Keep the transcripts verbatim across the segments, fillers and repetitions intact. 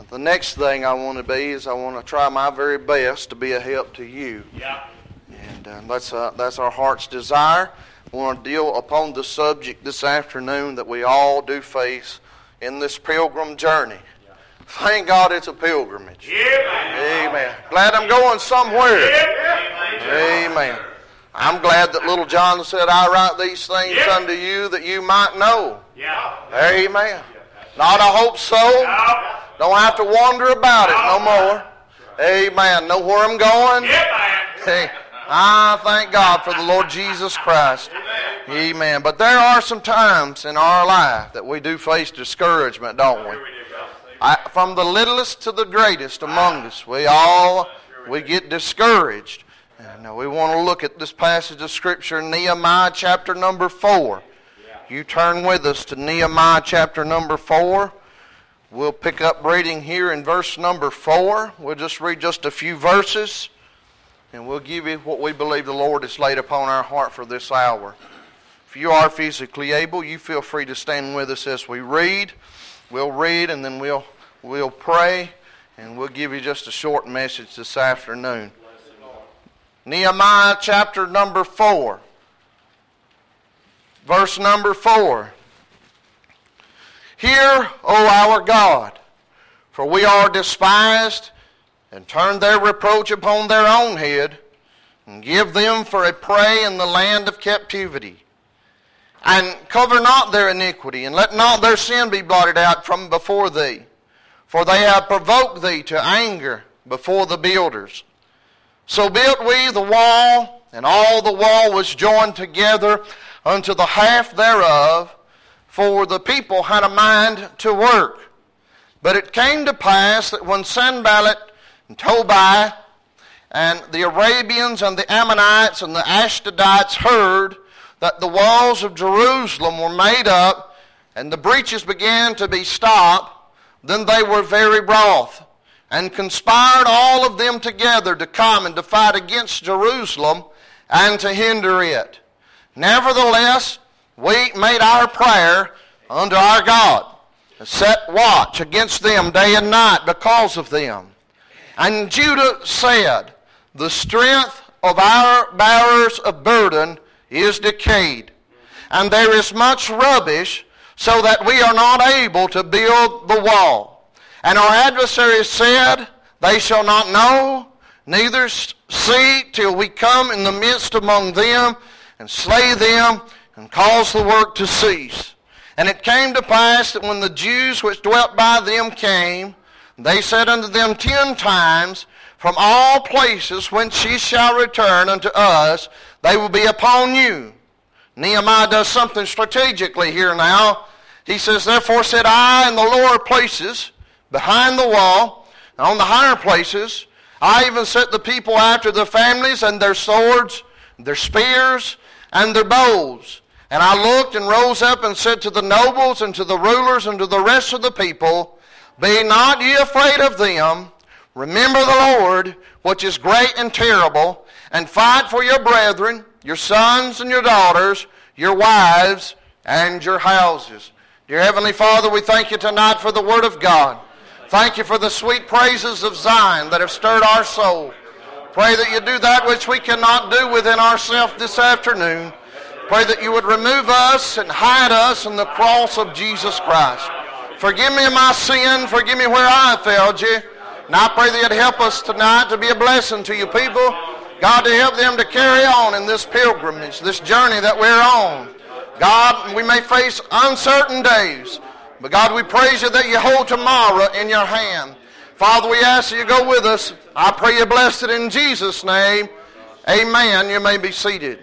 the next thing I want to be is I want to try my very best to be a help to you. Yeah. And um, that's uh, that's our heart's desire. I want to deal upon the subject this afternoon that we all do face in this pilgrim journey. Yeah. Thank God it's a pilgrimage. Yeah. Amen. Glad I'm going somewhere. Yeah. Amen. I'm glad that little John said, I write these things Yeah. unto you that you might know. Yeah. Amen. Not I hope so. No. Don't have to wonder about it no more. Amen. Know where I'm going? Yeah, Hey, I thank God for the Lord Jesus Christ. Amen. But there are some times in our life that we do face discouragement, don't we? I, from the littlest to the greatest among us, we all we get discouraged. And we want to look at this passage of Scripture, Nehemiah chapter number four. You turn with us to Nehemiah chapter number four. We'll pick up reading here in verse number four. We'll just read just a few verses, and we'll give you what we believe the Lord has laid upon our heart for this hour. If you are physically able, you feel free to stand with us as we read. We'll read, and then we'll we'll pray, and we'll give you just a short message this afternoon. Nehemiah chapter number four. Verse number four. Hear, O our God, for we are despised, and turn their reproach upon their own head, and give them for a prey in the land of captivity. And cover not their iniquity, and let not their sin be blotted out from before thee. For they have provoked thee to anger before the builders. So built we the wall, and all the wall was joined together unto the half thereof, for the people had a mind to work. But it came to pass that when Sanballat and Tobiah and the Arabians and the Ammonites and the Ashdodites heard that the walls of Jerusalem were made up and the breaches began to be stopped, then they were very wroth, and conspired all of them together to come and to fight against Jerusalem and to hinder it. Nevertheless, we made our prayer unto our God, and set watch against them day and night because of them. And Judah said, the strength of our bearers of burden is decayed, and there is much rubbish, so that we are not able to build the wall. And our adversaries said, they shall not know, neither see till we come in the midst among them, and slay them, and cause the work to cease. And it came to pass that when the Jews which dwelt by them came, they said unto them ten times, from all places whence ye shall return unto us, they will be upon you. Nehemiah does something strategically here now. He says, therefore said I in the lower places, behind the wall, and on the higher places, I even set the people after their families and their swords, their spears, and their bows. And I looked and rose up and said to the nobles and to the rulers and to the rest of the people, be not ye afraid of them. Remember the Lord, which is great and terrible, and fight for your brethren, your sons and your daughters, your wives, and your houses. Dear Heavenly Father, we thank you tonight for the Word of God. Thank you for the sweet praises of Zion that have stirred our soul. Pray that you do that which we cannot do within ourselves this afternoon. Pray that you would remove us and hide us in the cross of Jesus Christ. Forgive me my sin. Forgive me where I have failed you. And I pray that you'd help us tonight to be a blessing to you people. God, to help them to carry on in this pilgrimage, this journey that we're on. God, we may face uncertain days. But God, we praise you that you hold tomorrow in your hand. Father, we ask that you go with us. I pray you bless it in Jesus' name. Amen. You may be seated.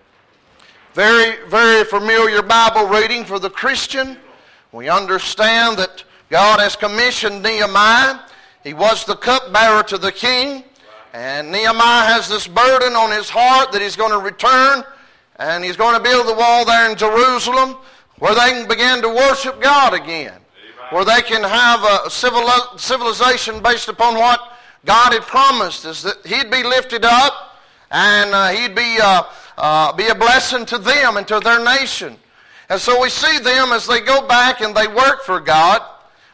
Very, very familiar Bible reading for the Christian. We understand that God has commissioned Nehemiah. He was the cupbearer to the king. And Nehemiah has this burden on his heart that he's going to return. And he's going to build the wall there in Jerusalem where they can begin to worship God again. Where they can have a civilization based upon what God had promised, is that he'd be lifted up and uh, he'd be, uh, uh, be a blessing to them and to their nation. And so we see them as they go back and they work for God.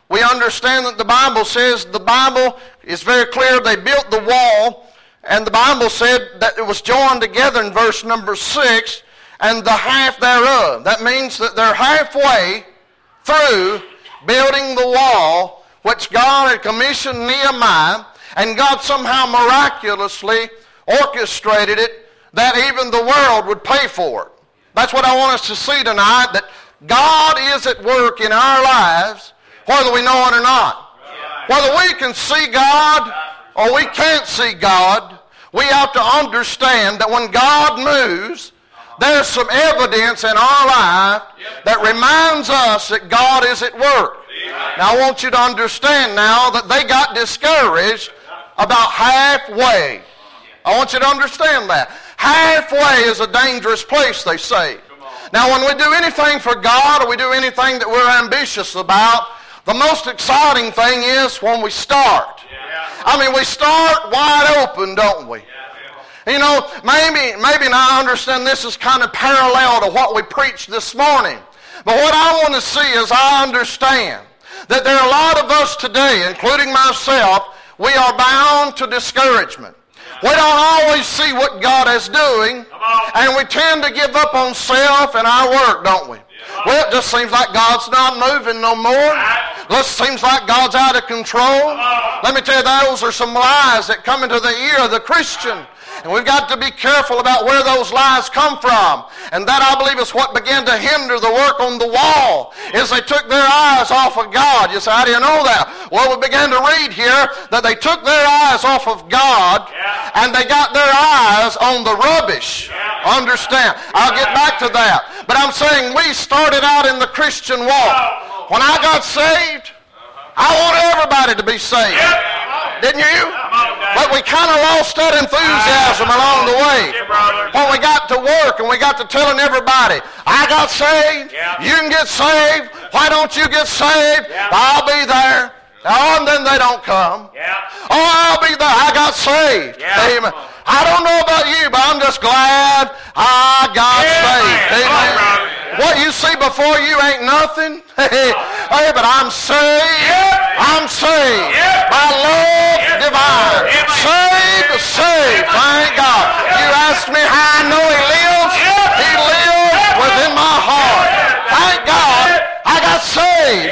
We understand that the Bible says, the Bible is very clear, they built the wall, and the Bible said that it was joined together in verse number six, and the half thereof. That means that they're halfway through building the wall, which God had commissioned Nehemiah, and God somehow miraculously orchestrated it that even the world would pay for it. That's what I want us to see tonight, that God is at work in our lives, whether we know it or not. Whether we can see God or we can't see God, we have to understand that when God moves, there's some evidence in our life that reminds us that God is at work. Now I want you to understand now that they got discouraged about halfway. I want you to understand that. Halfway is a dangerous place, they say. Now when we do anything for God, or we do anything that we're ambitious about, the most exciting thing is when we start. I mean, we start wide open, don't we? You know, maybe, maybe and I understand this is kind of parallel to what we preached this morning. But what I want to see is I understand that there are a lot of us today, including myself, we are bound to discouragement. We don't always see what God is doing, and we tend to give up on self and our work, don't we? Well, it just seems like God's not moving no more. It just seems like God's out of control. Let me tell you, those are some lies that come into the ear of the Christian. And we've got to be careful about where those lies come from. And that, I believe, is what began to hinder the work on the wall, is they took their eyes off of God. You say, how do you know that? Well, we began to read here that they took their eyes off of God, yeah. and they got their eyes on the rubbish. Yeah. Understand? I'll get back to that. But I'm saying we started out in the Christian walk. When I got saved, I wanted everybody to be saved. Didn't you? But we kind of lost that enthusiasm along the way. When we got to work and we got to telling everybody, I got saved, you can get saved, why don't you get saved? I'll be there. Oh, and then they don't come. Oh, I'll be there. I got saved. Amen. I don't know about you, but I'm just glad I got saved. Amen. What you see before you ain't nothing. Hey, but I'm saved. I'm saved by love divine. Saved, saved. Thank God. You ask me how I know He lives. He lives within my heart. Thank God I got saved.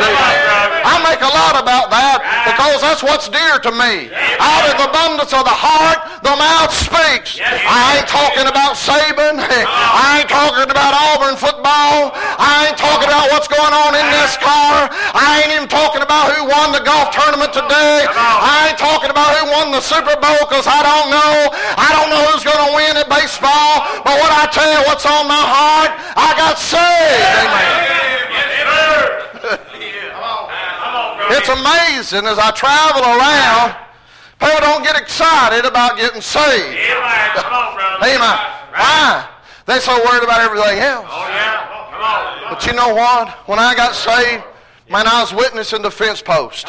I make a lot about that because that's what's dear to me. Out of the abundance of the heart, the mouth speaks. I ain't talking about Saban. I ain't talking about Auburn football. I ain't talking about what's going on in this car. I ain't even talking about who won the golf tournament today. I ain't talking about who won the Super Bowl because I don't know. I don't know who's going to win at baseball. But what I tell you, what's on my heart, I got saved. Amen. It's amazing as I travel around, people don't get excited about getting saved. Amen. Why? They're so worried about everything else. But you know what? When I got saved, man, I was witnessing the fence post.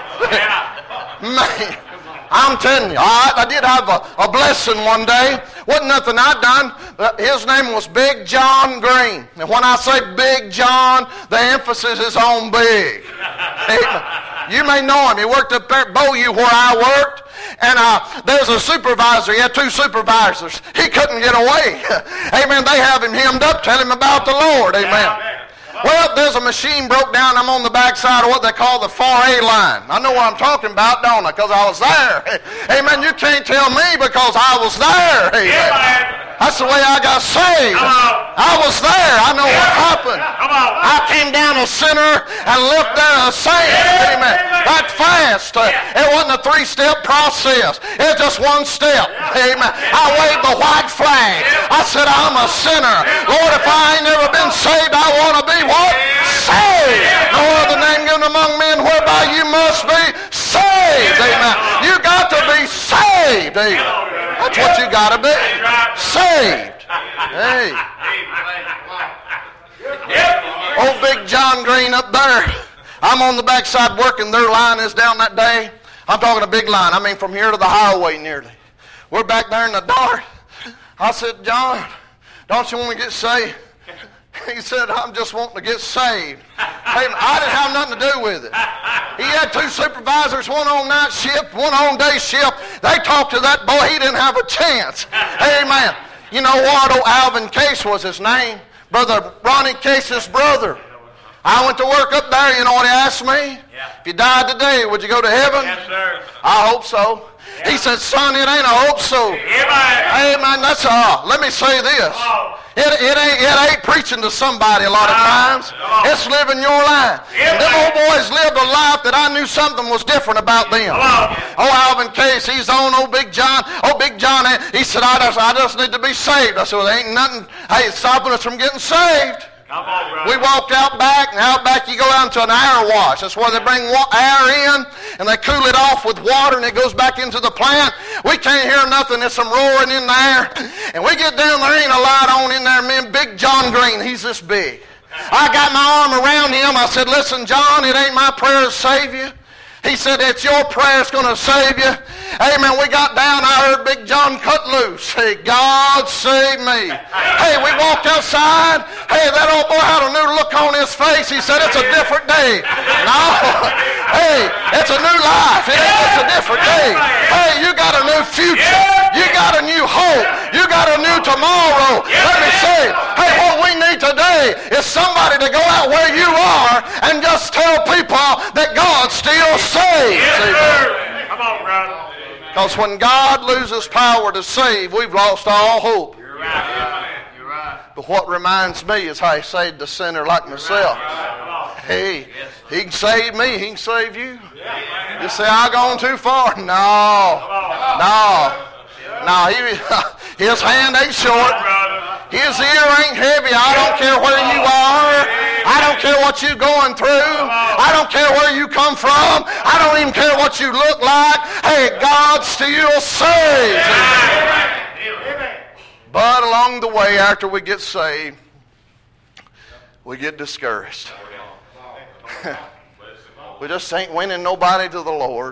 Man, I'm telling you, I, I did have a, a blessing one day. Wasn't nothing I'd done. His name was Big John Green. And when I say Big John, the emphasis is on big. You may know him. He worked up there at Beaulieu where I worked. And uh, there's a supervisor. He had two supervisors. He couldn't get away. Amen. They have him hemmed up, tell him about the Lord. Amen. Well, there's a machine broke down. I'm on the backside of what they call the four A line. I know what I'm talking about, don't I? Because I was there. Amen. You can't tell me because I was there. Amen. That's the way I got saved. I was there. I know what happened. I came down a sinner and left there a saint. Amen. That fast. It wasn't a three-step process. It was just one step. Amen. I waved the white flag. I said, I'm a sinner. Lord, if I ain't never been saved, I want to be what? Saved. No other name given among men whereby you must be saved. Amen. You got to be saved. Amen. That's what you got to be. Saved. Hey. Old Big John Green up there. I'm on the backside working. Their line is down that day. I'm talking a big line. I mean from here to the highway nearly. We're back there in the dark. I said, John, don't you want to get saved? He said, I'm just wanting to get saved. Hey, I didn't have nothing to do with it. He had two supervisors, one on night shift, one on day shift. They talked to that boy. He didn't have a chance. Amen. You know what? Old Alvin Case was his name. Brother Ronnie Case's brother. I went to work up there. You know what he asked me? Yeah. If you died today, would you go to heaven? Yes, sir. I hope so. Yeah. He said, son, it ain't a hope so. Amen. Amen. That's all. Let me say this. It, it, ain't, it ain't preaching to somebody a lot of times. It's living your life. And them old boys lived a life that I knew something was different about them. Oh, Alvin Case, he's on old Big John. Oh, Big John, he said, I just, I just need to be saved. I said, well, there ain't nothing, hey, stopping us from getting saved. Come on, brother. We walked out back, and out back you go out into an air wash. That's where they bring wa- air in, and they cool it off with water, and it goes back into the plant. We can't hear nothing. There's some roaring in there. And we get down there, ain't a light on in there. Man, Big John Green, he's this big. I got my arm around him. I said, listen, John, it ain't my prayer to save you. He said, it's your prayer that's going to save you. Amen. We got down. I heard Big John cut loose. Hey, God save me. Hey, we walked outside. Hey, that old boy had a new look on his face. He said, it's a different day. No. Hey, it's a new life. It ain't, it's a different day. Hey, you got a new future. You got a new hope. You got a new tomorrow. Let me say, hey, what we need today is somebody to go out where you are and just tell people that God still saves. Yes, sir. Come on, brother. Because when God loses power to save, we've lost all hope. You're right. You're right. But what reminds me is how he saved the sinner like myself. Hey, he can save me. He can save you. You say, I've gone too far. No. No. No. He, his hand ain't short. His ear ain't heavy. I don't care where you are. I don't care what you're going through. I don't care where you come from. I don't even care what you look like. Hey, God still saves. But along the way, after we get saved, we get discouraged. We just ain't winning nobody to the Lord.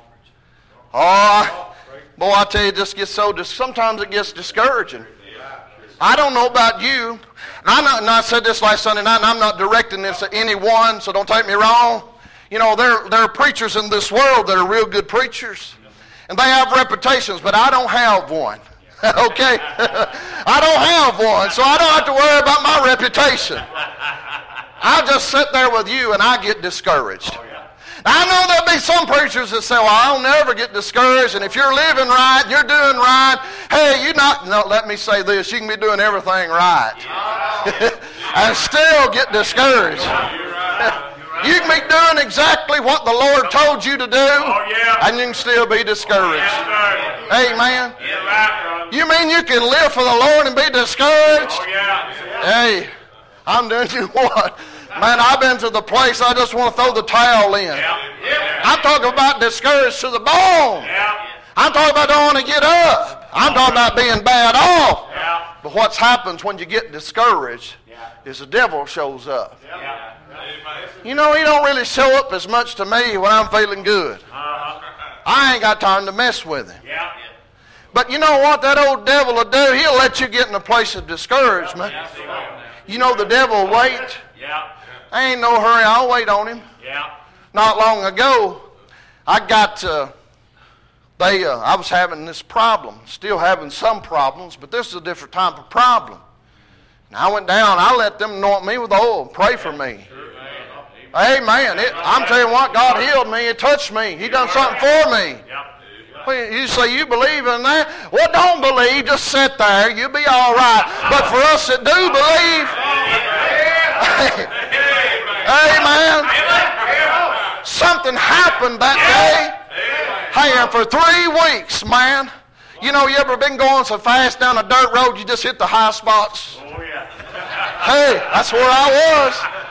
Oh, boy, I tell you, it just gets so, dis- sometimes it gets discouraging. I don't know about you. And I, not, and I said this last Sunday night, and I'm not directing this at anyone, so don't take me wrong. You know, there, there are preachers in this world that are real good preachers. And they have reputations, but I don't have one. Okay? I don't have one, so I don't have to worry about my reputation. I just sit there with you, and I get discouraged. I know there'll be some preachers that say, well, I'll never get discouraged, and if you're living right, you're doing right, hey, you're not, no, let me say this, you can be doing everything right and still get discouraged. You can be doing exactly what the Lord told you to do, and you can still be discouraged. Amen. You mean you can live for the Lord and be discouraged? Hey, I'm doing you what? Man, I've been to the place I just want to throw the towel in. Yeah. Yeah. I'm talking about discouraged to the bone. Yeah. I'm talking about don't want to get up. I'm talking about being bad off. Yeah. But what happens when you get discouraged yeah. is the devil shows up. Yeah. You know, he don't really show up as much to me when I'm feeling good. Uh-huh. I ain't got time to mess with him. Yeah. But you know what that old devil will do? He'll let you get in a place of discouragement. You know the devil will wait. Yeah. I ain't no hurry. I'll wait on him. Yeah. Not long ago, I got, uh, they, uh, I was having this problem. Still having some problems, but this is a different type of problem. And I went down. I let them anoint me with oil, pray for me. Amen. It, I'm telling you what, God healed me. It touched me. He done something for me. Well, you say you believe in that? Well, don't believe. Just sit there. You'll be all right. But for us that do believe, amen. Something happened that day. Hey, and for three weeks, man. You know, you ever been going so fast down a dirt road, you just hit the high spots? Hey, that's where I was.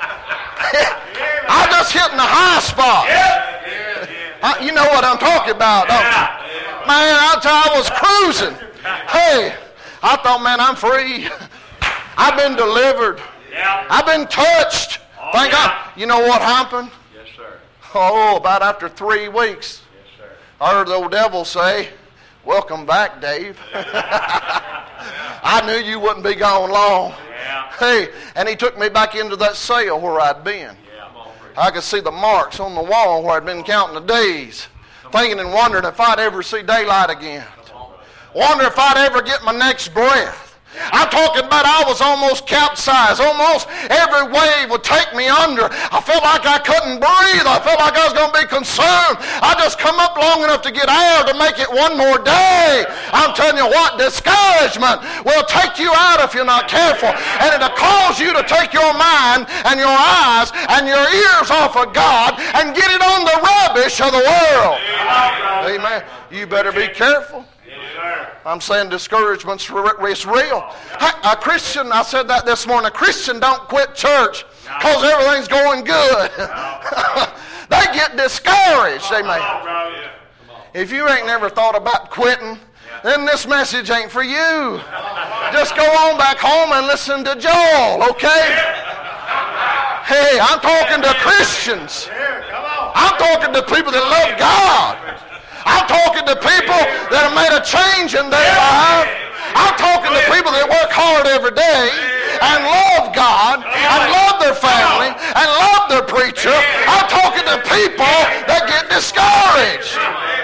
I just hitting the high spots. I, you know what I'm talking about, don't you? Man, I, I was cruising. Hey, I thought, man, I'm free. I've been delivered. I've been touched. Thank God. You know what happened? Yes, sir. Oh, about after three weeks, yes, sir. I heard the old devil say, welcome back, Dave. I knew you wouldn't be gone long. Yeah. Hey, and he took me back into that cell where I'd been. I could see the marks on the wall where I'd been counting the days, thinking and wondering if I'd ever see daylight again. Wonder if I'd ever get my next breath. I'm talking about I was almost capsized. Almost every wave would take me under. I felt like I couldn't breathe. I felt like I was going to be consumed. I just come up long enough to get air to make it one more day. I'm telling you what, discouragement will take you out if you're not careful. And it'll cause you to take your mind and your eyes and your ears off of God and get it on the rubbish of the world. Amen. You better be careful. I'm saying discouragement's it's real. A Christian, I said that this morning, a Christian don't quit church because everything's going good. They get discouraged. Amen. If you ain't never thought about quitting, then this message ain't for you. Just go on back home and listen to Joel, okay? Hey, I'm talking to Christians. I'm talking to people that love God. I'm talking to people that have made a change in their life. I'm talking to people that work hard every day and love God and love their family and love their preacher. I'm talking to people that get discouraged.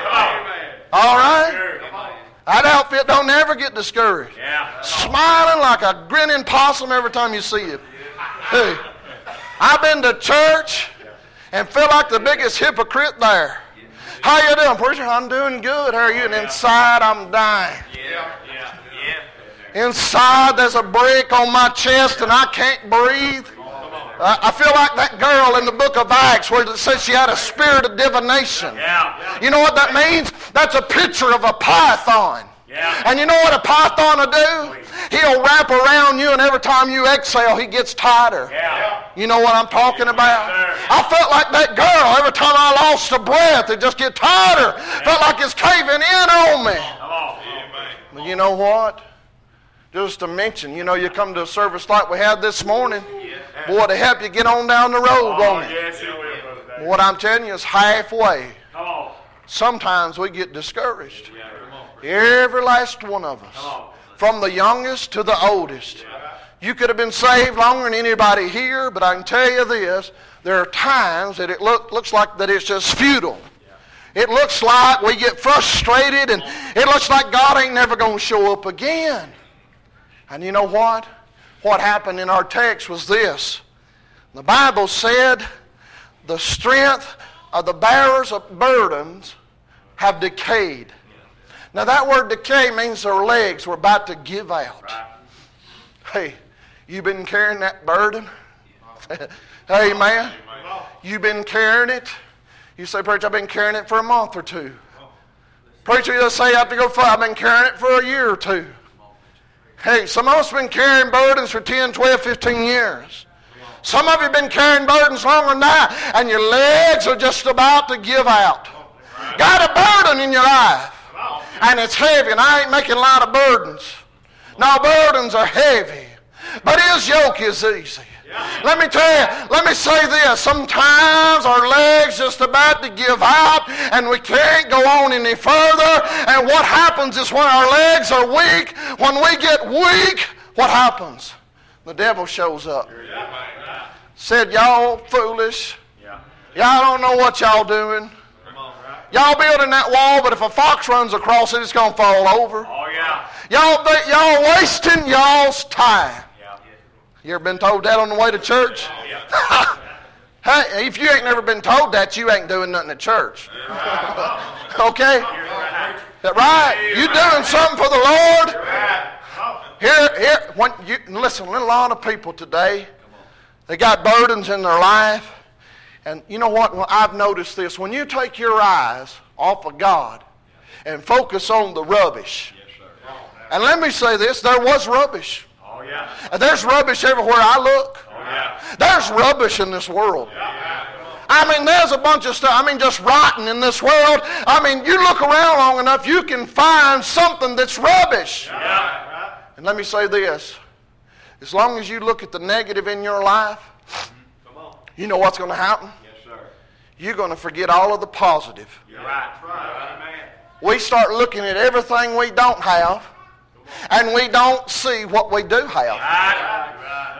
All right? That outfit don't ever get discouraged. Smiling like a grinning possum every time you see it. Hey, I've been to church and feel like the biggest hypocrite there. How you doing, preacher? I'm doing good. How are you? And inside, I'm dying. Yeah, yeah, yeah. Inside, there's a brick on my chest, and I can't breathe. Uh, I feel like that girl in the book of Acts where it says she had a spirit of divination. Yeah. You know what that means? That's a picture of a python. Yeah. And you know what a python will do? He'll wrap around you, and every time you exhale, he gets tighter. Yeah. You know what I'm talking about? Yes, I felt like that girl. Every time I lost a breath, it just get tighter. Yeah. Felt like it's caving in on me. Come on. But you know what? Just to mention, you know, you come to a service like we had this morning, boy, to help you get on down the road, Oh, won't it? yes, it will, Brother What I'm telling you is halfway. Come on. Sometimes we get discouraged. Yeah, come on. Every last one of us. Come on. From the youngest to the oldest. You could have been saved longer than anybody here, but I can tell you this, there are times that it look, looks like that it's just futile. It looks like we get frustrated, and it looks like God ain't never going to show up again. And you know what? What happened in our text was this. The Bible said the strength of the bearers of burdens have decayed. Now that word decay means their legs were about to give out. Right. Hey, you been carrying that burden? Hey, man, you been carrying it? You say, preacher, I've been carrying it for a month or two. Preacher, you'll say, I have to go far. I've been carrying it for a year or two. Hey, some of us have been carrying burdens for ten, twelve, fifteen years. Some of you have been carrying burdens longer than that, and your legs are just about to give out. Got a burden in your life, and it's heavy, and I ain't making a lot of burdens. No, burdens are heavy, but his yoke is easy. Let me tell you, let me say this. Sometimes our legs just about to give out and we can't go on any further. And what happens is when our legs are weak, when we get weak, what happens? The devil shows up. Said, y'all foolish. Y'all don't know what y'all doing. Y'all building that wall, but if a fox runs across it, it's going to fall over. Oh, yeah. Y'all, y'all wasting y'all's time. You ever been told that on the way to church? Hey, if you ain't never been told that, you ain't doing nothing at church. Okay? Right? You doing something for the Lord? Here, here. When you, listen, a lot of people today, they got burdens in their life. And you know what? Well, I've noticed this. When you take your eyes off of God and focus on the rubbish. And let me say this, there was rubbish. Oh, yeah. And there's rubbish everywhere I look. Oh, yeah. There's rubbish in this world. Yeah. I mean, there's a bunch of stuff. I mean, just rotten in this world. I mean, you look around long enough, you can find something that's rubbish. Yeah. And let me say this. As long as you look at the negative in your life, you know what's going to happen? Yes, sir. You're going to forget all of the positive. You're right. Right. Amen. We start looking at everything we don't have, and we don't see what we do have. Right.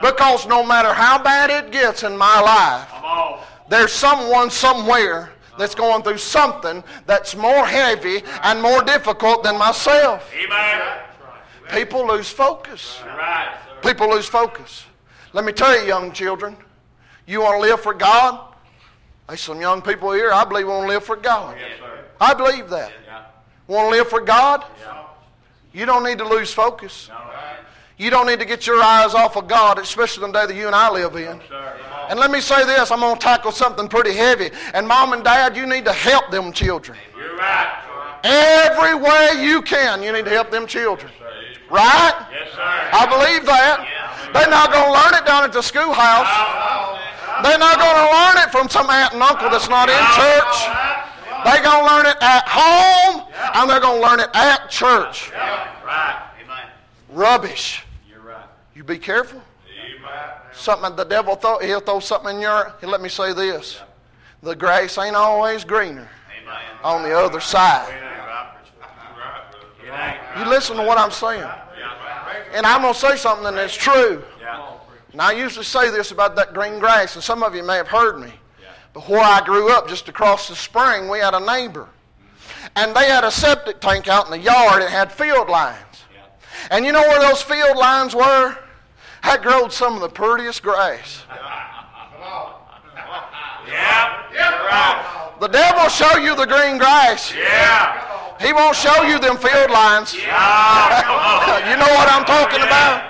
Because no matter how bad it gets in my life, there's someone somewhere that's going through something that's more heavy and more difficult than myself. Amen. People lose focus. People lose focus. Let me tell you, young children, you want to live for God? There's some young people here, I believe, want to live for God. Yes, sir. I believe that. Yeah. Want to live for God? Yeah. You don't need to lose focus. No. You don't need to get your eyes off of God, especially the day that you and I live in. Sir. And let me say this, I'm going to tackle something pretty heavy. And Mom and Dad, you need to help them children. You're right. Every way you can, you need to help them children. Right? Yes, sir. I believe that. They're not going to learn it down at the schoolhouse. They're not going to learn it from some aunt and uncle that's not in church. They're going to learn it at home, and they're going to learn it at church. Right. Amen. Rubbish. You're right. You be careful. Amen. Something the devil throw, he'll throw something in your. He'll let me say this: the grass ain't always greener Amen. on the other side. You listen to what I'm saying, and I'm going to say something that's true. And I usually say this about that green grass, and some of you may have heard me. But where I grew up, just across the spring, we had a neighbor. And they had a septic tank out in the yard. It had field lines. And you know where those field lines were? That growed some of the prettiest grass. Yeah. Yeah. Right. The devil will show you the green grass. Yeah. He won't show you them field lines. Yeah. You know what I'm talking about?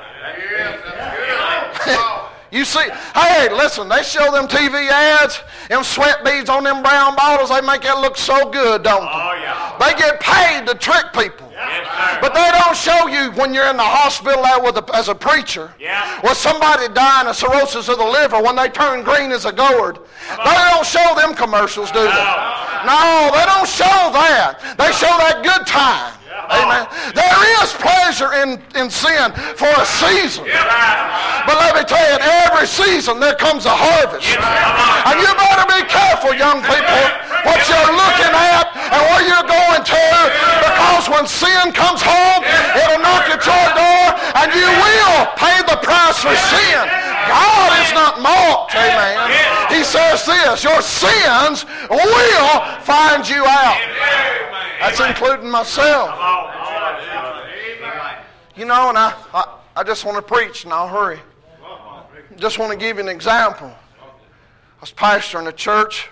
You see, hey, listen, they show them T V ads, them sweat beads on them brown bottles, they make that look so good, don't they? Oh, yeah. They get paid to trick people. Yes, sir. But they don't show you when you're in the hospital there with a, as a preacher, Yeah. with somebody dying of cirrhosis of the liver when they turn green as a gourd. They don't show them commercials, do they? No, they don't show that. They show that good time. Amen. There is pleasure in, in sin for a season. But let me tell you, in every season there comes a harvest. And you better be careful, young people, what you're looking at and where you're going to, because when sin comes home, it'll knock at your door and you will pay the price for sin. God is not mocked, amen. He says this, your sins will find you out. That's including myself. You know, and I, I, I just want to preach and I'll hurry. Just want to give you an example. I was pastoring a church.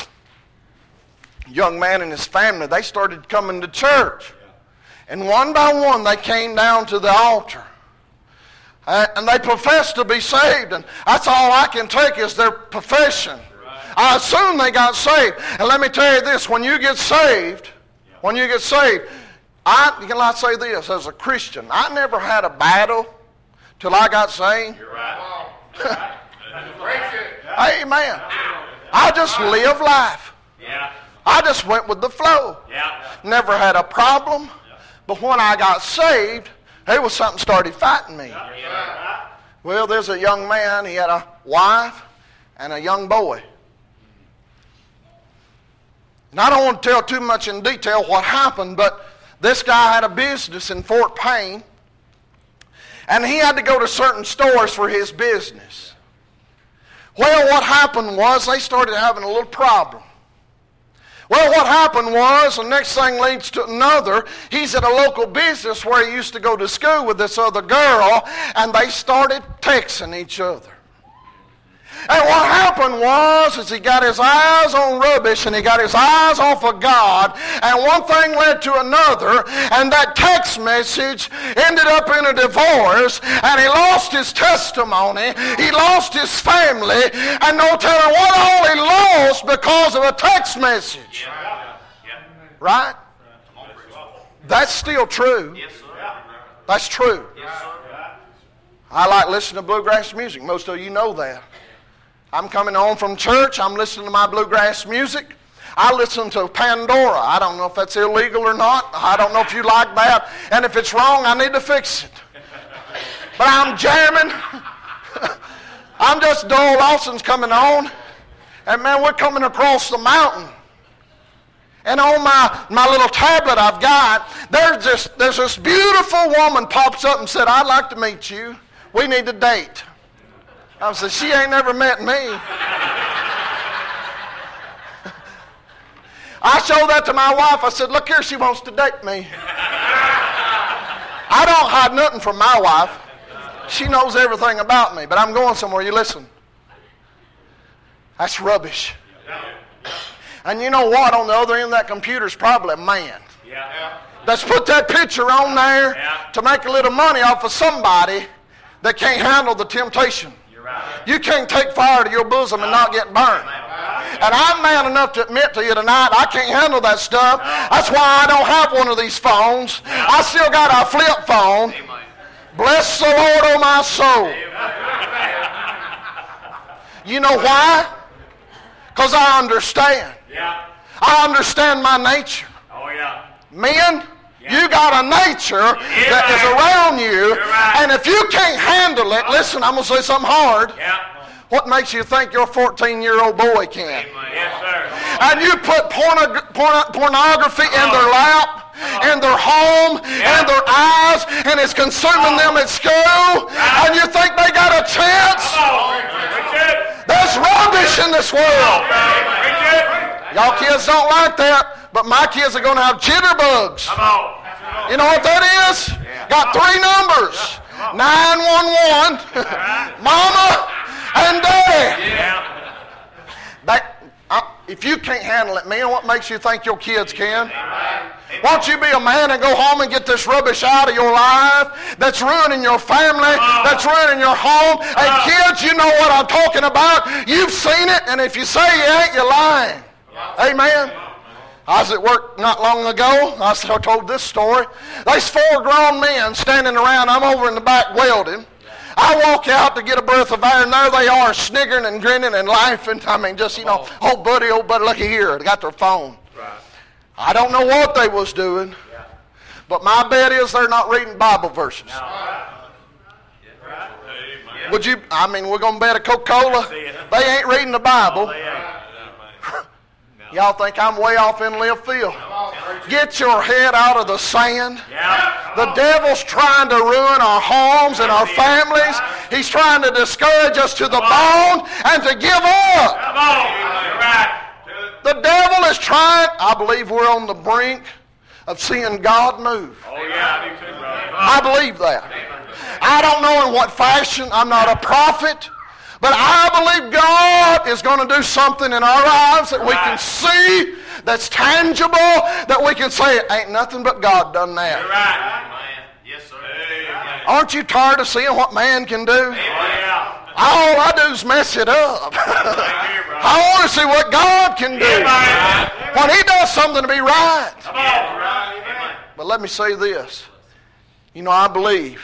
A young man and his family, they started coming to church. And one by one they came down to the altar. And they professed to be saved. And that's all I can take is their profession. I assume they got saved. And let me tell you this, when you get saved, when you get saved, I can I say this as a Christian, I never had a battle till I got saved. You're right. Amen. I just lived life. Yeah. I just went with the flow. Yeah. Never had a problem. But when I got saved, there was something started fighting me. Yeah. Well, there's a young man, he had a wife and a young boy. And I don't want to tell too much in detail what happened, but this guy had a business in Fort Payne, and he had to go to certain stores for his business. Well, what happened was they started having a little problem. Well, what happened was, the next thing leads to another. He's at a local business where he used to go to school with this other girl, and they started texting each other. And what happened was, is he got his eyes on rubbish and he got his eyes off of God, and one thing led to another, and that text message ended up in a divorce, and he lost his testimony, he lost his family, and no telling what all he lost because of a text message. Right? That's still true. That's true. I like listening to bluegrass music. Most of you know that. I'm coming home from church. I'm listening to my bluegrass music. I listen to Pandora. I don't know if that's illegal or not. I don't know if you like that. And if it's wrong, I need to fix it. But I'm jamming. I'm just Doyle Lawson's coming on. And man, we're coming across the mountain. And on my, my little tablet I've got, there's this, there's this beautiful woman pops up and said, I'd like to meet you. We need to date. I said, she ain't never met me. I showed that to my wife. I said, look here, she wants to date me. I don't hide nothing from my wife. She knows everything about me, but I'm going somewhere. You listen. That's rubbish. And you know what? On the other end of that computer is probably a man. Yeah. That's put that picture on there Yeah. to make a little money off of somebody that can't handle the temptation. You're right. You can't take fire to your bosom and not get burned. And I'm man enough to admit to you tonight, I can't handle that stuff. That's why I don't have one of these phones. I still got a flip phone. Bless the Lord, oh my soul. You know why? Because I understand. Yeah. I understand my nature. Oh, yeah. Men, you got a nature that is around you, right. and if you can't handle it, listen, I'm going to say something hard. Yeah. What makes you think your fourteen-year-old boy can? Yes, sir. And you put porno- porno- pornography in their lap, in their home, in their eyes, and it's consuming them at school, and you think they got a chance? There's rubbish in this world. Y'all kids don't like that, but my kids are going to have jitterbugs. You know what that is? Got three numbers. nine one one, Mama and Dad. That, uh, if you can't handle it, man, what makes you think your kids can? Won't you be a man and go home and get this rubbish out of your life that's ruining your family, that's ruining your home? Hey, kids, you know what I'm talking about. You've seen it, and if you say you ain't, you're lying. Amen. I was at work not long ago. I told this story. There's four grown men standing around. I'm over in the back welding. I walk out to get a breath of air, and there they are, sniggering and grinning and laughing. I mean, just, you know, oh, buddy, oh, buddy, looky here. They got their phone. I don't know what they was doing, but my bet is they're not reading Bible verses. Would you, I mean, we're going to bet a Coca-Cola. They ain't reading the Bible. Y'all think I'm way off in left field. Get your head out of the sand. The devil's trying to ruin our homes and our families. He's trying to discourage us to the bone and to give up. The devil is trying. I believe we're on the brink of seeing God move. I believe that. I don't know in what fashion. I'm not a prophet. But I believe God is going to do something in our lives that we can see, that's tangible, that we can say, ain't nothing but God done that. You're right. Yes, sir. Aren't you tired of seeing what man can do? All I do is mess it up. I want to see what God can do. When he does something to be right. But let me say this. You know, I believe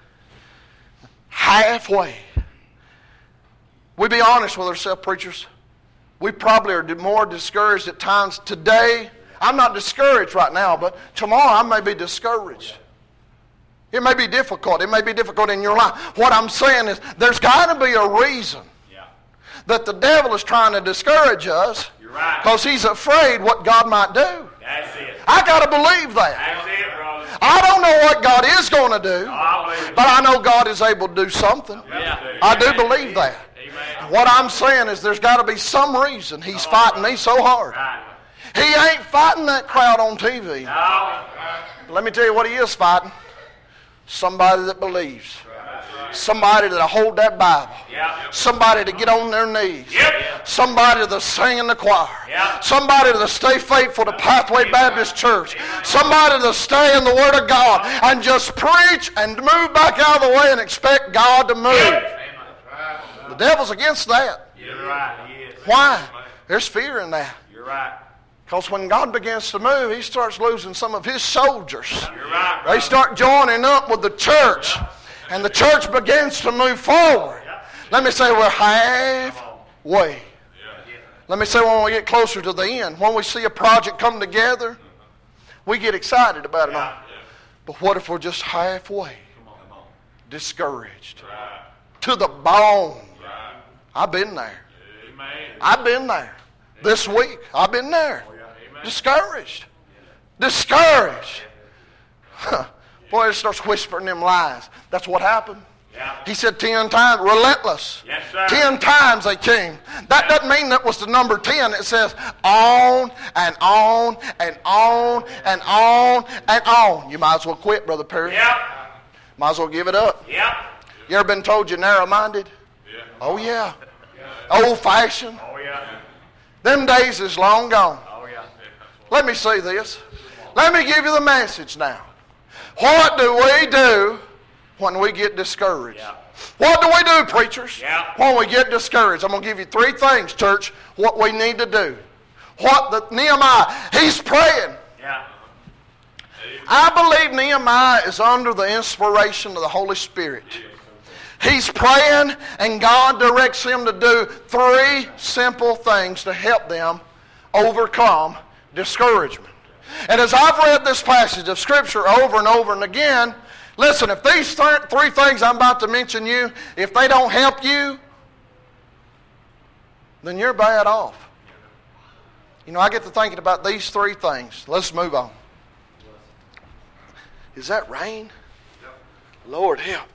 halfway. We be honest with ourselves, preachers. We probably are more discouraged at times today. I'm not discouraged right now, but tomorrow I may be discouraged. It may be difficult. It may be difficult in your life. What I'm saying is there's got to be a reason Yeah. that the devil is trying to discourage us You're right. because he's afraid what God might do. That's it. I got to believe that. That's it, brother. I don't know what God is going to do, I believe it. but I know God is able to do something. Yeah. I do believe that. Amen. What I'm saying is there's got to be some reason he's fighting me so hard. Right. He ain't fighting that crowd on T V. No. Let me tell you what he is fighting. Somebody that believes. Somebody that'll hold that Bible. Yeah. Somebody to get on their knees. Yep. Somebody that'll sing in the choir. Yeah. Somebody that'll stay faithful to Pathway Baptist Church. Somebody that'll stay in the Word of God and just preach and move back out of the way and expect God to move. The devil's against that. You're right. He is. Why? There's fear in that. You're right. Because when God begins to move, he starts losing some of his soldiers. You're right. They start joining up with the church, and the church begins to move forward. Let me say we're halfway. Let me say when we get closer to the end, when we see a project come together, we get excited about it all. But what if we're just halfway? Discouraged. To the bone. I've been there. I've been there. This week, I've been there. Discouraged. Discouraged. Boy, it starts whispering them lies. That's what happened. Yeah. He said ten times, relentless. Yes, sir. Ten times they came. That doesn't mean that was the number ten. It says on and on and on and on and on. You might as well quit, Brother Perry. Yep. Might as well give it up. Yep. You ever been told you're narrow-minded? Yeah. Oh, yeah. Old-fashioned. Oh, yeah. Them days is long gone. Oh, yeah. Let me say this. Let me give you the message now. What do we do when we get discouraged? Yeah. What do we do, preachers, Yeah. when we get discouraged? I'm going to give you three things, church, what we need to do. What the Nehemiah, he's praying. Yeah. I believe Nehemiah is under the inspiration of the Holy Spirit. He's praying, and God directs him to do three simple things to help them overcome discouragement. And as I've read this passage of Scripture over and over and again, listen, if these th- three things I'm about to mention you, if they don't help you, then you're bad off. You know, I get to thinking about these three things. Let's move on. Is that rain? Lord help.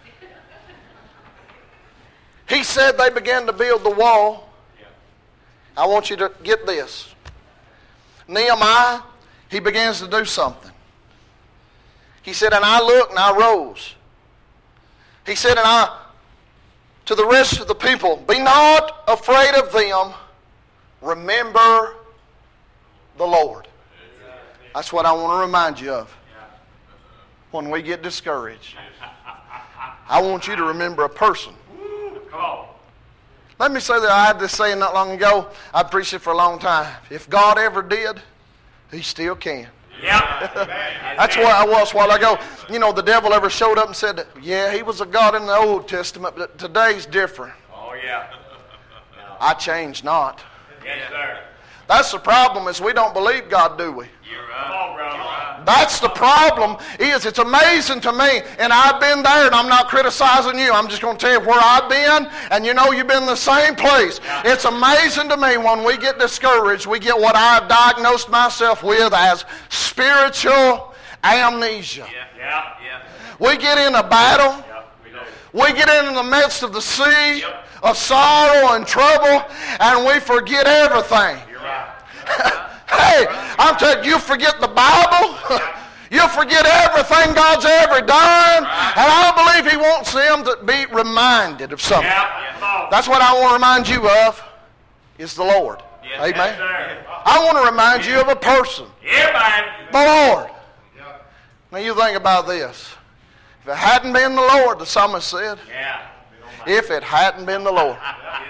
He said they began to build the wall. I want you to get this. Nehemiah, he begins to do something. He said, and I looked and I rose. He said, and I, to the rest of the people, be not afraid of them. Remember the Lord. That's what I want to remind you of. When we get discouraged, I want you to remember a person. Come on. Let me say that I had this saying not long ago. I've preached it for a long time. If God ever did, He still can. Yep. That's where I was a while ago. You know, the devil ever showed up and said, yeah, he was a God in the Old Testament, but today's different. Oh, yeah. I changed not. Yes, sir. That's the problem, is we don't believe God, do we? You're right. Come on, brother. That's the problem, is it's amazing to me, and I've been there, and I'm not criticizing you. I'm just going to tell you where I've been, and you know you've been in the same place. Yeah. It's amazing to me when we get discouraged, we get what I've diagnosed myself with as spiritual amnesia. Yeah, yeah, yeah. We get in a battle. Yeah, we know. We get in the midst of the sea Yep. of sorrow and trouble, and we forget everything. You're right. Hey, I'm telling you, you forget the Bible. You forget everything God's ever done. And I believe He wants them to be reminded of something. Yeah. That's what I want to remind you of, is the Lord. Yes, Amen. yes, sir. I want to remind you of a person, Yeah, man. the Lord. Now you think about this. If it hadn't been the Lord, the psalmist said, Yeah. if it hadn't been the Lord.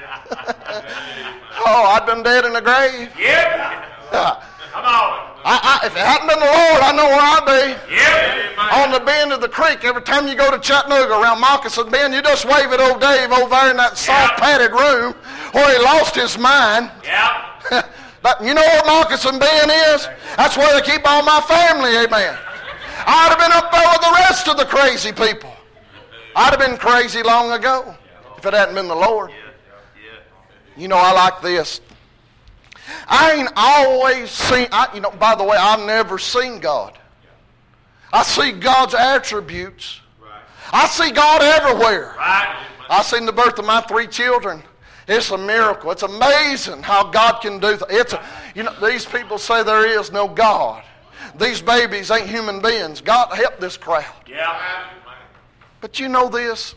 Oh, I'd been dead in the grave. Yep. Come on. I, I, if it hadn't been the Lord, I know where I'd be. Yep. On the bend of the creek. Every time you go to Chattanooga around Moccasin Bend, you just wave at old Dave over there in that soft padded room where he lost his mind. Yep. But you know what Moccasin Bend is? That's where they keep all my family, amen. I'd have been up there with the rest of the crazy people. I'd have been crazy long ago if it hadn't been the Lord. You know, I like this. I ain't always seen, I, you know, by the way, I've never seen God. I see God's attributes. I see God everywhere. Right. I seen the birth of my three children. It's a miracle. It's amazing how God can do that. It's a, you know, these people say there is no God. These babies ain't human beings. God help this crowd. Yeah. But you know this?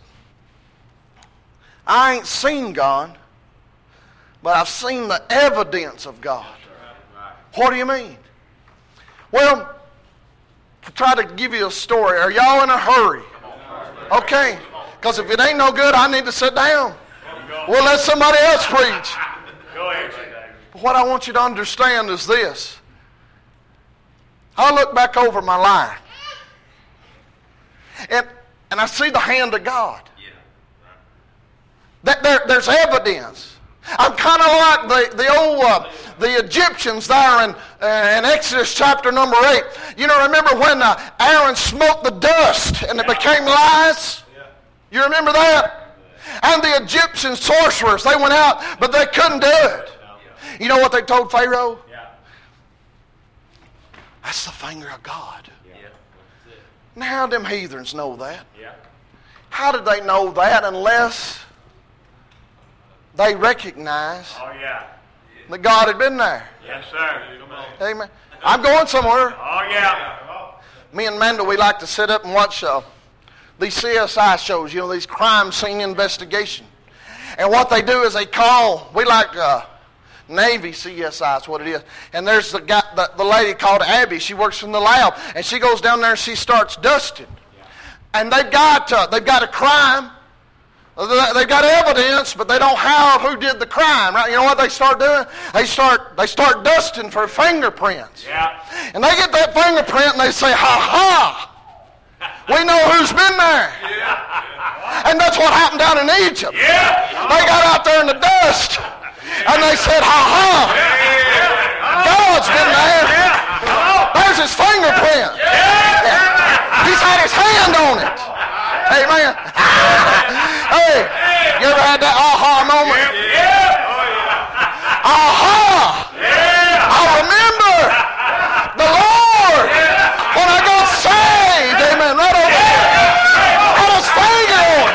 I ain't seen God, but I've seen the evidence of God. What do you mean? Well, to try to give you a story, are y'all in a hurry? Okay, because if it ain't no good, I need to sit down. We'll let somebody else preach. Go ahead, Dave. What I want you to understand is this. I look back over my life, and, and I see the hand of God. That there, there's evidence. I'm kind of like the, the old uh, the Egyptians there in, uh, in Exodus chapter number eight. You know, remember when uh, Aaron smote the dust and it became lice? You remember that? And the Egyptian sorcerers, they went out, but they couldn't do it. You know what they told Pharaoh? That's the finger of God. Now them heathens know that. How did they know that unless they recognized Oh, yeah. that God had been there? Yes, sir. Come on. Amen. I'm going somewhere. Oh, yeah. Me and Manda, we like to sit up and watch uh, these C S I shows, you know, these crime scene investigation. And what they do is they call, we like uh, Navy C S I, is what it is. And there's the, guy, the, the lady called Abby. She works in the lab. And she goes down there and she starts dusting. And they've got, uh, they've got a crime. They've got evidence, but they don't have who did the crime, right? You know what they start doing? They start they start dusting for fingerprints. Yeah. And they get that fingerprint and they say, ha ha, we know who's been there. Yeah. And that's what happened down in Egypt. Yeah. They got out there in the dust and they said, ha ha, God's been there. There's his fingerprint. He's had his hand on it. Amen. Hey, you ever had that aha moment? Aha! I remember the Lord when I got saved. Amen. Right over there. Had his finger on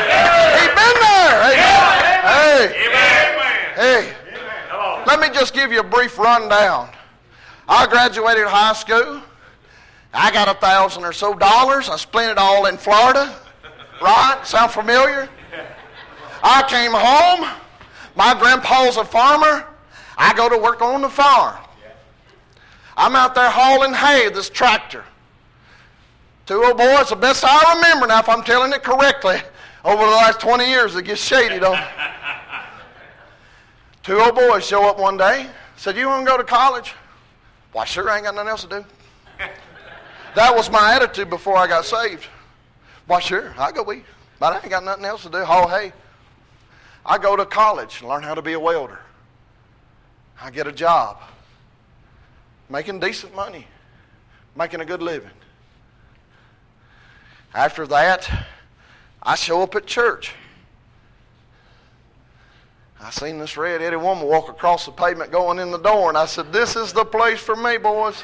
it. He'd been there. Hey. Hey. Let me just give you a brief rundown. I graduated high school. I got a thousand or so dollars. I spent it all in Florida. Right? Sound familiar? I came home. My grandpa's a farmer. I go to work on the farm. I'm out there hauling hay with this tractor. Two old boys, the best I remember now, if I'm telling it correctly, over the last twenty years, it gets shady, don't it? Two old boys show up one day, said, you want to go to college? Why, sure, I ain't got nothing else to do. That was my attitude before I got saved. Why, sure, I go with you, but I ain't got nothing else to do. Oh, hey, I go to college and learn how to be a welder. I get a job, making decent money, making a good living. After that, I show up at church. I seen this red-headed woman walk across the pavement going in the door, and I said, this is the place for me, boys.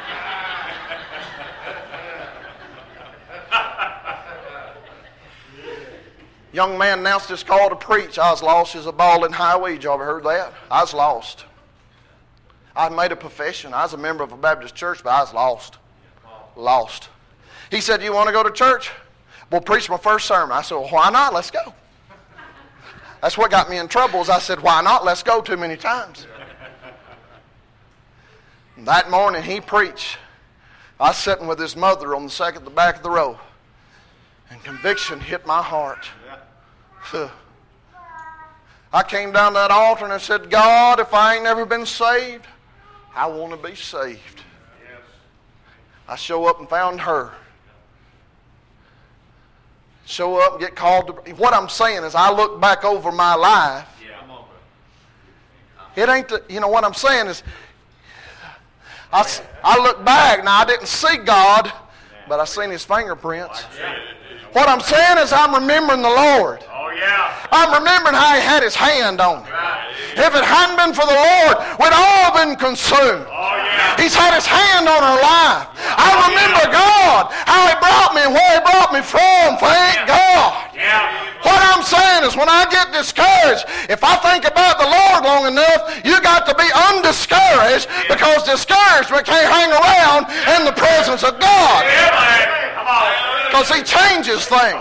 Young man announced his call to preach. I was lost as a ball in highway. Did you ever heard that? I was lost. I made a profession. I was a member of a Baptist church, but I was lost. Lost. He said, you want to go to church? Well, preach my first sermon. I said, well, why not? Let's go. That's what got me in trouble is I said, why not? Let's go too many times. And that morning he preached. I was sitting with his mother on the second, the back of the row. And conviction hit my heart. I came down to that altar and I said, God, if I ain't never been saved, I want to be saved. Yes. I show up and found her. Show up and get called to... What I'm saying is I look back over my life. Yeah, I'm over. It ain't the... You know what I'm saying is... I, I look back. Now, I didn't see God, but I seen his fingerprints. What I'm saying is I'm remembering the Lord. Oh, yeah. I'm remembering how he had his hand on me. If it hadn't been for the Lord, we'd all been consumed. Oh, yeah. He's had his hand on our life. I remember God, how he brought me and where he brought me from. Thank God. Yeah. What I'm saying is when I get discouraged, if I think about the Lord long enough, you got to be undiscouraged because discouragement can't hang around in the presence of God. Because he changes things.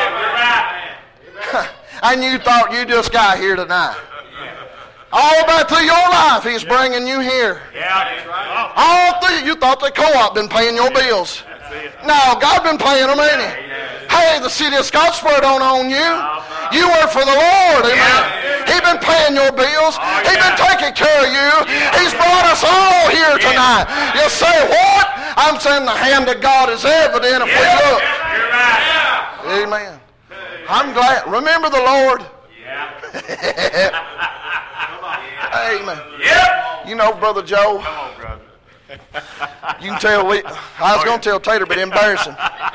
And you thought you just got here tonight. All back through your life, he's bringing you here. All through, you thought the co-op been paying your bills. No, God been paying them, ain't he? Hey, the city of Scottsboro don't own you. You work for the Lord, amen. He's been paying your bills. He's been taking care of you. He's brought us all here tonight. You say, what? I'm saying the hand of God is evident if we look. Amen. I'm glad. Remember the Lord. Amen. You know, Brother Joe. Come on, brother. You can tell we. I was going to tell Tater, but embarrassing.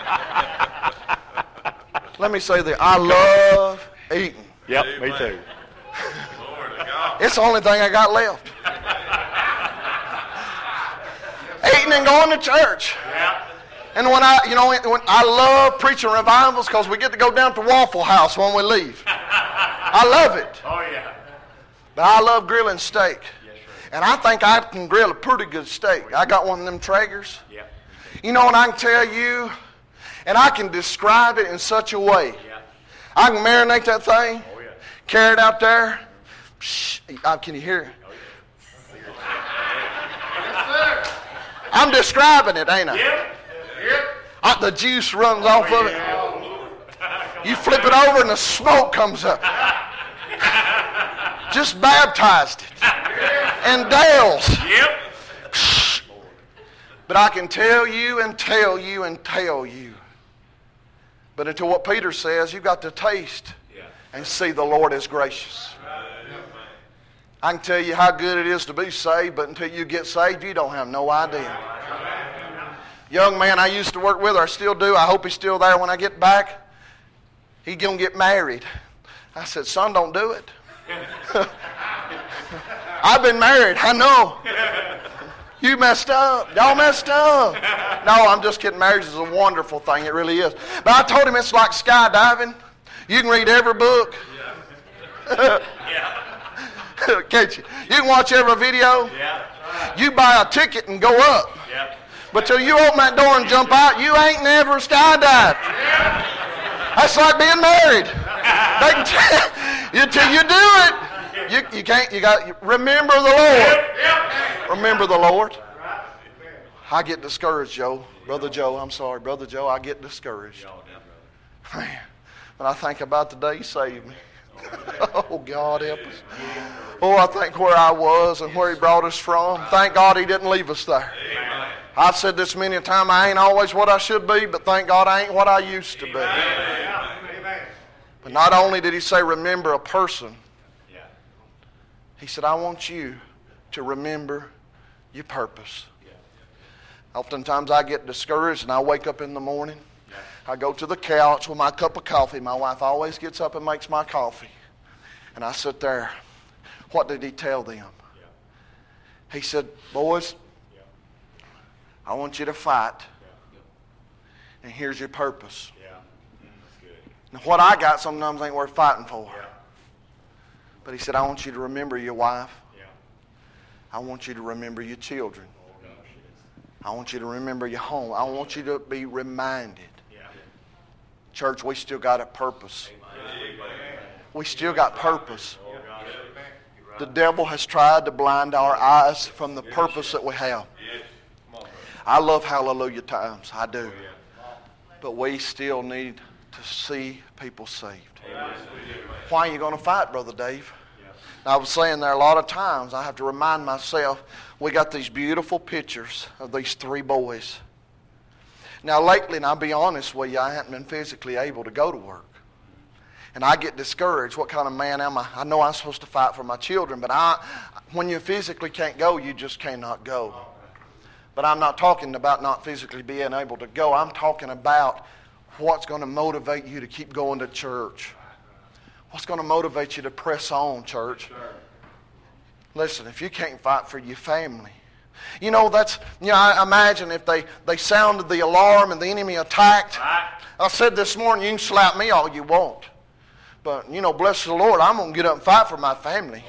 Let me say that I love eating. Yep, me too. It's the only thing I got left. Eating and going to church. And when I, you know, when I love preaching revivals because we get to go down to Waffle House when we leave. I love it. Oh, yeah. But I love grilling steak. Yes, and I think I can grill a pretty good steak. I got one of them Traegers. Yeah. You know, and I can tell you, and I can describe it in such a way. Yeah. I can marinate that thing, oh, yeah. carry it out there. Psh, uh, can you hear it? Oh, yeah. I'm describing it, ain't I? Yep. Yep. I, the juice runs off oh, yeah. of it. You flip it over and the smoke comes up. Just baptized it. And Dale's. Yep. But I can tell you and tell you and tell you. But until what Peter says, you've got to taste and see the Lord is gracious. I can tell you how good it is to be saved, but until you get saved, you don't have no idea. Young man I used to work with, or I still do, I hope he's still there when I get back, he's going to get married. I said, son, don't do it. I've been married, I know. You messed up. Y'all messed up. No, I'm just kidding. Marriage is a wonderful thing. It really is. But I told him it's like skydiving. You can read every book. Can't you? You can watch every video. You buy a ticket and go up. But till you open that door and jump out, you ain't never skydived. That's like being married. They can tell you, until you do it, you, you can't. You got remember the Lord. Remember the Lord. I get discouraged, Joe. Brother Joe, I'm sorry, Brother Joe. I get discouraged. Man, when I think about the day He saved me. Oh, God help us. Oh, I think where I was and where He brought us from. Thank God He didn't leave us there. I've said this many a time, I ain't always what I should be, but thank God I ain't what I used to be. But not only did He say remember a person, He said, I want you to remember your purpose. Oftentimes I get discouraged and I wake up in the morning. I go to the couch with my cup of coffee. My wife always gets up and makes my coffee. And I sit there. What did He tell them? He said, boys, I want you to fight. And here's your purpose. Now what I got sometimes ain't worth fighting for. But He said, I want you to remember your wife. I want you to remember your children. I want you to remember your home. I want you to be reminded. Church, we still got a purpose. We still got purpose. The devil has tried to blind our eyes from the purpose that we have. I love hallelujah times. I do. But we still need to see people saved. Why are you going to fight, Brother Dave? I was saying there a lot of times I have to remind myself, we got these beautiful pictures of these three boys. Now lately, and I'll be honest with you, I haven't been physically able to go to work. And I get discouraged. What kind of man am I? I know I'm supposed to fight for my children, but I, when you physically can't go, you just cannot go. But I'm not talking about not physically being able to go. I'm talking about what's going to motivate you to keep going to church. What's going to motivate you to press on, church? Listen, if you can't fight for your family, you know, that's, you know, I imagine if they, they sounded the alarm and the enemy attacked. I said this morning, you can slap me all you want. But, you know, bless the Lord, I'm going to get up and fight for my family.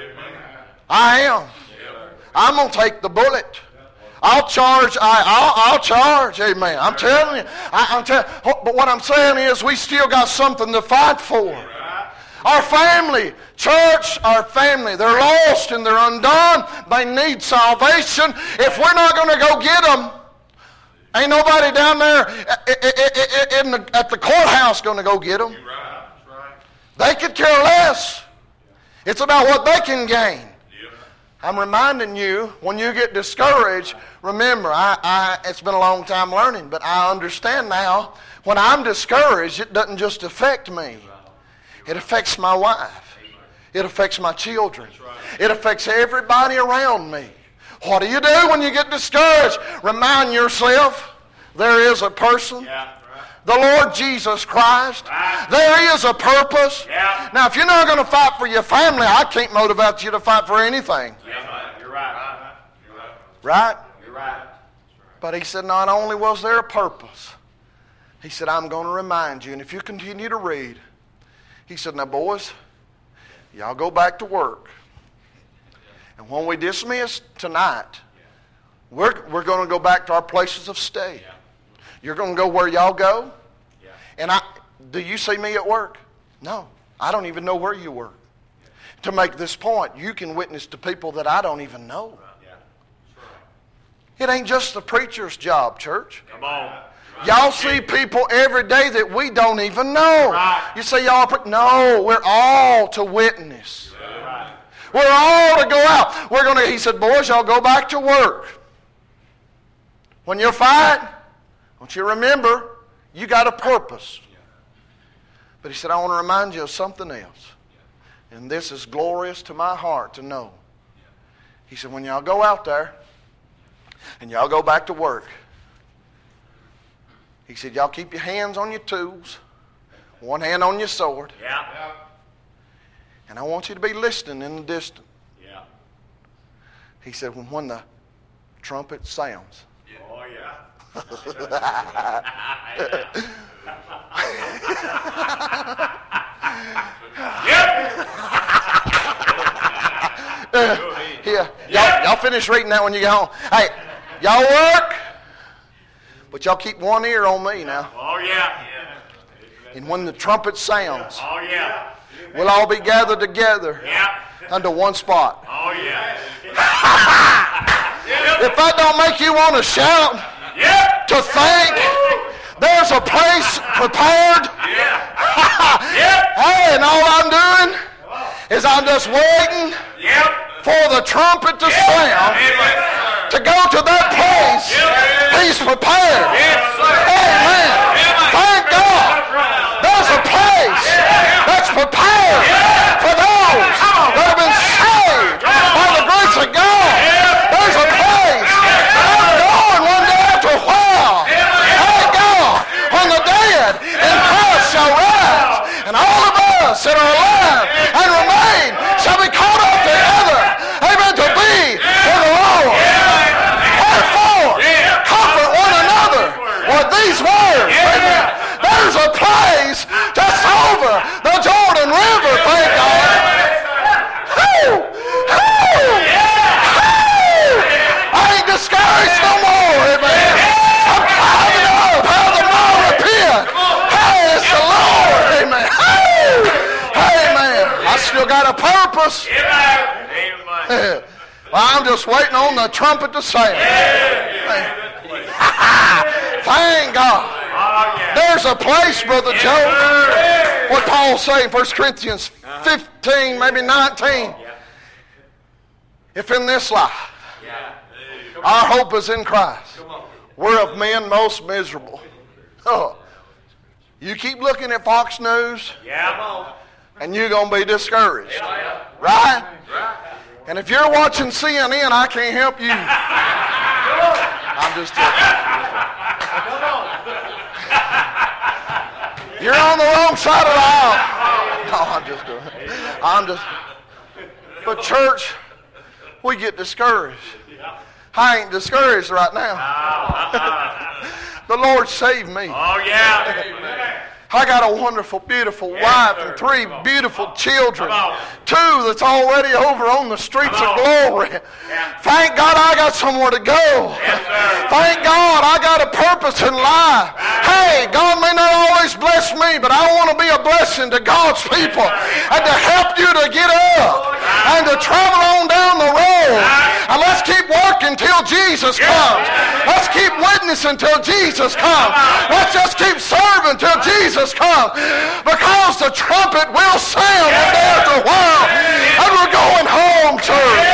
I am. I'm going to take the bullet. I'll charge. I, I'll, I'll charge. Amen. I'm telling you. I, I'm tell, but what I'm saying is we still got something to fight for. Our family, church, our family, they're lost and they're undone. They need salvation. If we're not going to go get them, ain't nobody down there in the, at the courthouse going to go get them. They could care less. It's about what they can gain. I'm reminding you, when you get discouraged, remember, I, I, it's been a long time learning, but I understand now, when I'm discouraged, it doesn't just affect me. It affects my wife. It affects my children. It affects everybody around me. What do you do when you get discouraged? Remind yourself there is a person. The Lord Jesus Christ. There is a purpose. Now, if you're not going to fight for your family, I can't motivate you to fight for anything. You're right. Right? You're right. But he said, not only was there a purpose, he said, I'm going to remind you. And if you continue to read, he said, now boys, y'all go back to work. And when we dismiss tonight, we're, we're going to go back to our places of stay. You're going to go where y'all go. And I, do you see me at work? No. I don't even know where you work. To make this point, you can witness to people that I don't even know. It ain't just the preacher's job, church. Come on. Y'all see people every day that we don't even know. Right. You say y'all, pre- no, we're all to witness. Right. We're all to go out. We're gonna. He said, boys, y'all go back to work. When you're fighting, don't you remember, you got a purpose. But he said, I want to remind you of something else. And this is glorious to my heart to know. He said, when y'all go out there, and y'all go back to work, he said, y'all keep your hands on your tools, one hand on your sword. Yeah. And I want you to be listening in the distance. Yeah. He said, when, when the trumpet sounds. Oh, yeah. uh, yeah. Y'all, y'all finish reading that when you get home. Hey, y'all work, but y'all keep one ear on me now. Oh, yeah. And when the trumpet sounds, Oh, yeah. we'll all be gathered together Yeah. under one spot. Oh, yeah. If that don't make you want to shout, Yeah. to think there's a place prepared. Yeah. Yeah. Hey, and all I'm doing is I'm just waiting Yep. for the trumpet to sound Amen. to go to that place he's prepared. Yes, sir. Amen. Thank God. There's a place that's prepared for those that have been saved by the grace of God. There's a place. I'm going one day after a while. Thank God. When the dead in Christ shall rise, and all of us that are alive and remain shall be caught up together. Amen. To be in the Lord. Wherefore, comfort one another with these words. Amen. There's a place just over the Jordan River. Thank God. Whew. Whew. Whew. I ain't discouraged no more. Amen. I'm climbing up out of the miry pit. Hey, it's the Lord. Amen. Amen. I still got a purpose. Amen. Well, I'm just waiting on the trumpet to sound. Thank God. Oh, yeah. There's a place, Brother Joe. What Paul's saying, First Corinthians fifteen, maybe nineteen. If in this life our hope is in Christ, we're of men most miserable. Oh, you keep looking at Fox News, Yeah. and you're going to be discouraged. Right? And if you're watching C N N, I can't help you. I'm just joking. You're on the wrong side of the aisle. No, I'm just doing I'm just. But church, we get discouraged. I ain't discouraged right now. The Lord saved me. Oh, yeah. I got a wonderful, beautiful Yes, wife sir. and three Come on. beautiful children. Come on. Two that's already over on the streets Come of on. glory. Yeah. Thank God I got somewhere to go. Yes, sir. Thank God I got a purpose in life. Hey, God may not always bless me, but I want to be a blessing to God's people and to help you to get up and to travel on down the road. And let's keep working till Jesus comes. Let's keep witnessing till Jesus comes. Let's just keep serving till Jesus comes. Because the trumpet will sound one day after a while. And we're going home, church.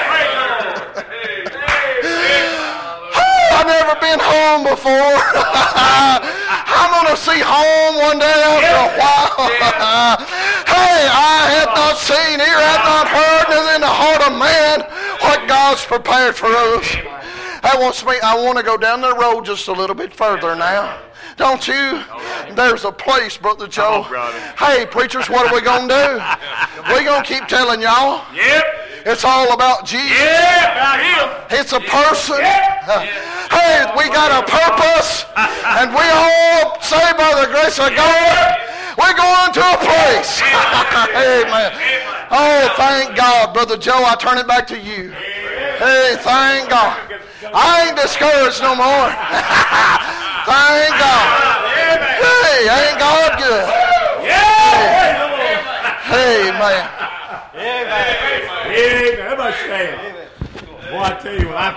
I've never been home before. I'm going to see home one day after a while. Hey, I have not seen, ear hath not heard, neither in the heart of man what God's prepared for us. That wants me, I want to go down the road just a little bit further now. Don't you? There's a place, Brother Joe. Come on, brother. Hey, preachers, what are we going to do? We're going to keep telling y'all. Yep. It's all about Jesus. Yeah, about him. It's a person. Yeah. Hey, we got a purpose, and we all say by the grace of God, we're going to a place. Amen. Oh, thank God. Brother Joe, I turn it back to you. Hey, thank God. I ain't discouraged no more. Thank God. Hey, ain't God good? Hey, man. Amen. Everybody stand. Boy, I tell you, when I